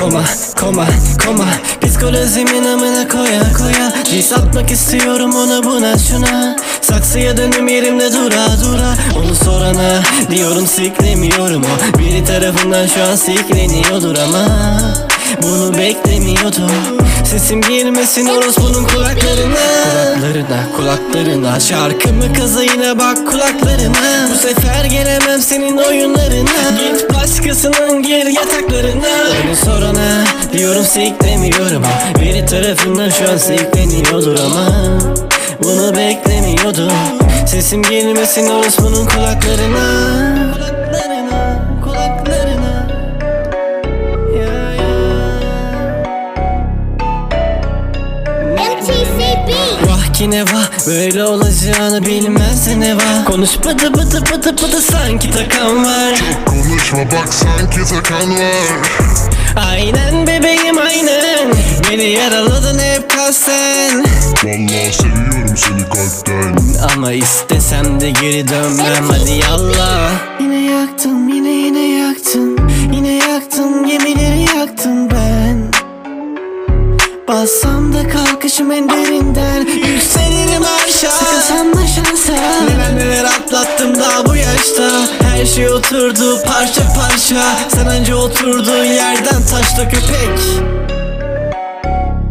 koma Psikolojimin amına koya koya Diss atmak istiyorum ona buna şuna Saksıya dönüm yerimde dura dura Onu sorana diyorum siklemiyorum o Biri tarafından şu an sikleniyordur ama bunu beklemiyordum. Sesim girmesin orospunun kulaklarına Kulaklarına şarkımı kazıyına bak kulaklarına Bu sefer gelemem senin oyunlarına Git başkasının gir yataklarına Onu sorana diyorum siklemiyorum o Biri tarafından şu an sikleniyordur ama bunu beklemiyordum. Sesim girmesin orospunun kulaklarına Vah ki ne vah böyle olacağını bilmezdi ne vah Konuş pıtı pıtı pıtı pıtı sanki takan var Çok konuşma bak sanki takan var Aynen bebeğim aynen Beni yaraladın hep kasten Vallahi seviyorum seni kalpten Ama istesem de geri dönmem hadi yallah Yine yaktım yine yaktım Yine yaktım gemileri yaktım ben Bassam da kalkışım en derinden Yükselirim aşağı Sıkılsam da şansa Neler atlattım daha bu yaşta Her şey oturdu parça parça Sen anca oturduğun yerden taşla köpek